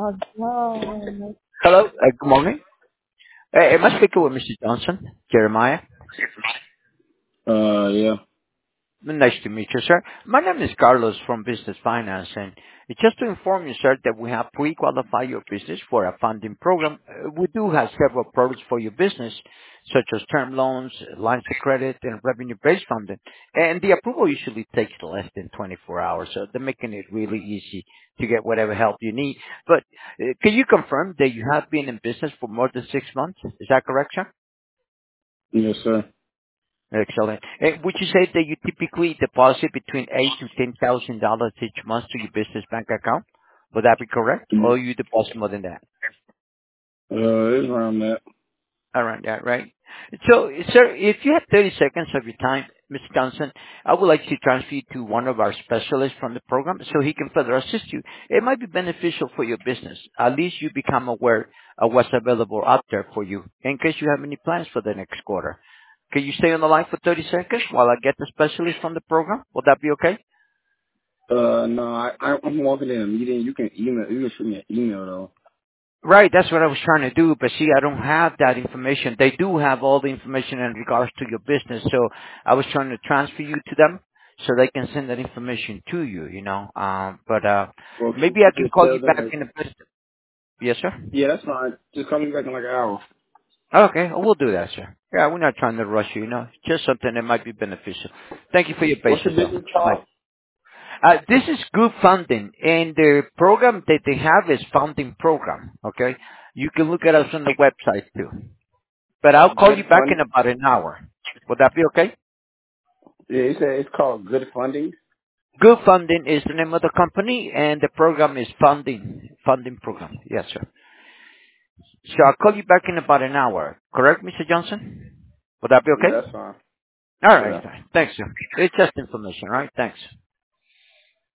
Hello, good morning. Am I speaking with Mr. Johnson, Jeremiah? Yeah. Nice to meet you, sir. My name is Carlos from Business Finance, and it's just to inform you, sir, that we have pre-qualified your business for a funding program. We do have several products for your business, such as term loans, lines of credit, and revenue-based funding. And the approval usually takes less than 24 hours, so they're making it really easy to get whatever help you need. But can you confirm that you have been in business for more than 6 months? Is that correct, sir? Yes, sir. Excellent. Would you say that you typically deposit between $8,000 to $10,000 each month to your business bank account? Would that be correct? Or you deposit more than that? It's around that. Around that, right? So, sir, if you have 30 seconds of your time, Mr. Johnson, I would like to transfer you to one of our specialists from the program so he can further assist you. It might be beneficial for your business. At least you become aware of what's available out there for you in case you have any plans for the next quarter. Can you stay on the line for 30 seconds while I get the specialist from the program? Would that be okay? No, I'm walking in a meeting. You can email. You can shoot me an email though. Right, that's what I was trying to do, but see, I don't have that information. They do have all the information in regards to your business, so I was trying to transfer you to them so they can send that information to you, but Well, can maybe I you can just call tell you them back that? in a bit. Yes, sir? Yeah, that's fine. Just call me back in like an hour. Okay, we'll do that, sir. Yeah, we're not trying to rush you, just something that might be beneficial. Thank you for your What's your patience, though. business Bye. called? This is group funding, and the program that they have is funding program. Okay, you can look at us on the website too. But I'll call Good you back in Funding. about an hour. Would that be okay? Yeah, you said it's called Good Funding. Group funding is the name of the company, and the program is funding program. Yes, sir. So I'll call you back in about an hour. Correct, Mr. Johnson? Would that be Yeah, okay? that's fine. All right, Yeah. fine. Thanks, sir. It's just information, right? Thanks.